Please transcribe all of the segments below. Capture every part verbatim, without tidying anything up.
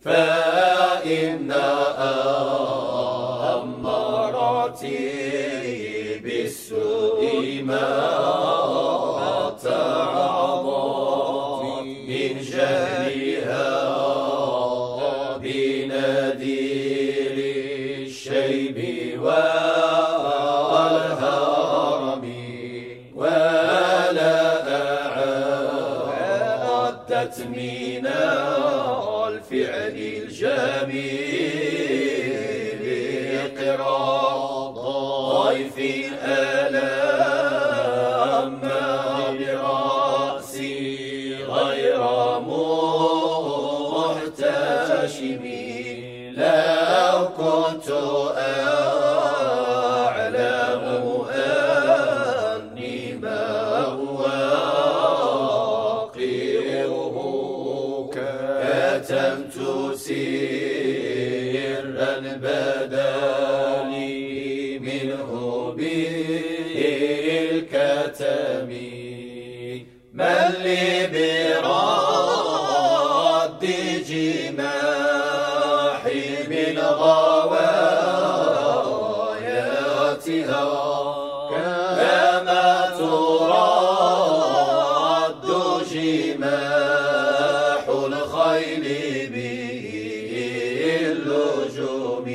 فإن أماراتي بالسوء ما تعظم من جهلها بنذير الشيب والهرم، ولا أعدت من الفعل الجميل قراض ضيف ألم برأسي غير محتشم. لو كنت أعلم أني ما أواقعه كتمت سرا بدا لي منه بالكتم. من لي برد جماحي من غواياتها كما ترد جماح الخيل باللجوم.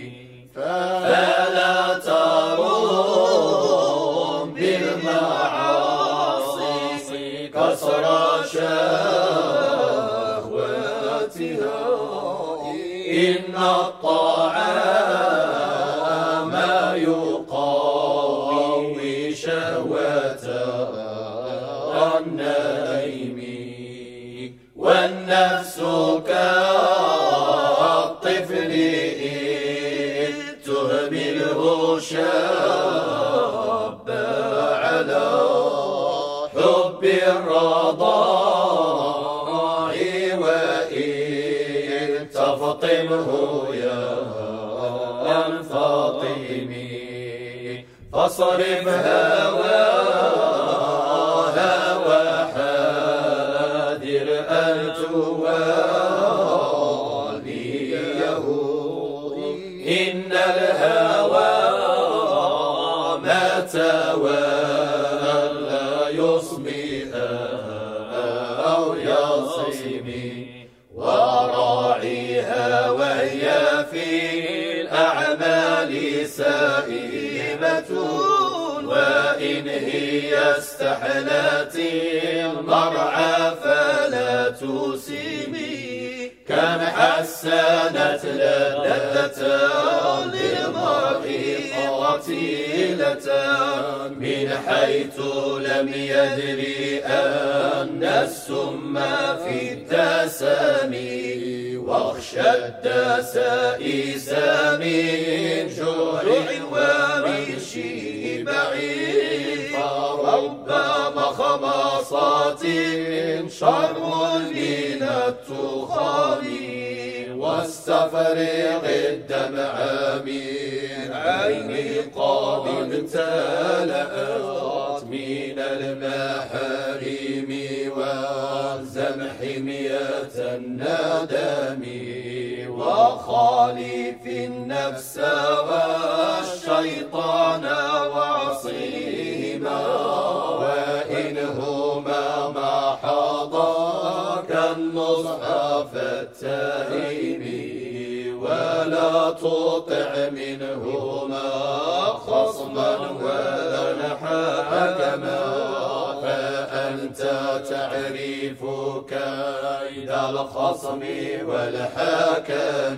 فلا تروم بالمعاصي كسر شهواتها. إن الطعام يقوي شهوة النائم، والنفس كالطفل إذ تهمله شاب على حب الرضاع، وإن تفطمه يا فاطمي فاصرف هواها وحاذر أن تواليه. إن الهوى ما تولى يصمئها أو يصمي، وراعيها وهي في الأعمال سائمة. وإن هي استحلت المرعى فلا تسمي، كم حسنت لذة للمرء قتيلة من حيث لم يدري أن السم في الدسم. واخشى الدسائس من جوع ومن شبع، فرب مخمصات شر من التخام. واستفرغ الدمع من عين قد امتلأت من المحارم، والزمح مئة الندم. وخالف النفس والشيطان وعصيهما، وإنهما ما حضاك النصح فاتهم. ولا تطع منهما خصما ولا حكما، فأنت تعرف كيد الخصم والحكم.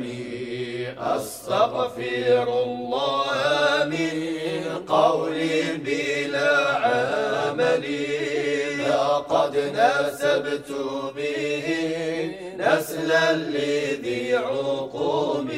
أستغفر الله من قول بلا عمل، لقد نسبت به نسلا لذي عقوم.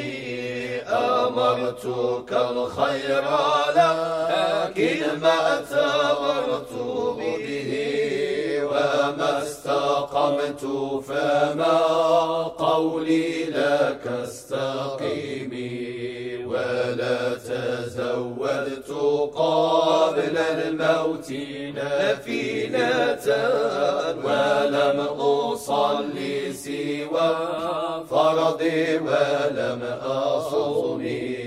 أمرتك الخير لكن ما أتمرت به، وما استقمت فما قولي لك استقيمي. ولا تزودت قبل قبل الموت نافلة ولم أصلي سوى فرضي ولم أصوم